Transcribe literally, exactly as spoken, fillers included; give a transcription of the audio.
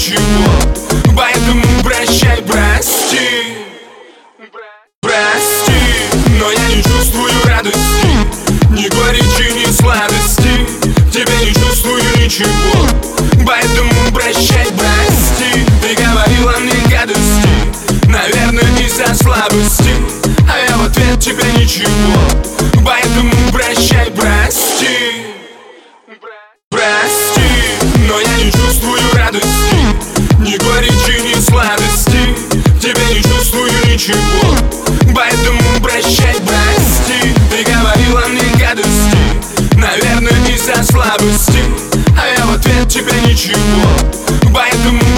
ничего. Поэтому прощай, прости, прости, но я не чувствую радости, ни горечи, ни сладости. В тебе не чувствую ничего. Поэтому прощай, прости. Ты говорила мне гадости, наверное, из-за слабости, а я в ответ тебе ничего. Поэтому прощай, прости, прости, но я не чувствую радости, ни горечи, ни сладости. В тебе не чувствую ничего. Поэтому прощай, прости. Ты говорила мне гадости, наверное, из-за слабости, а я в ответ тебе ничего. Поэтому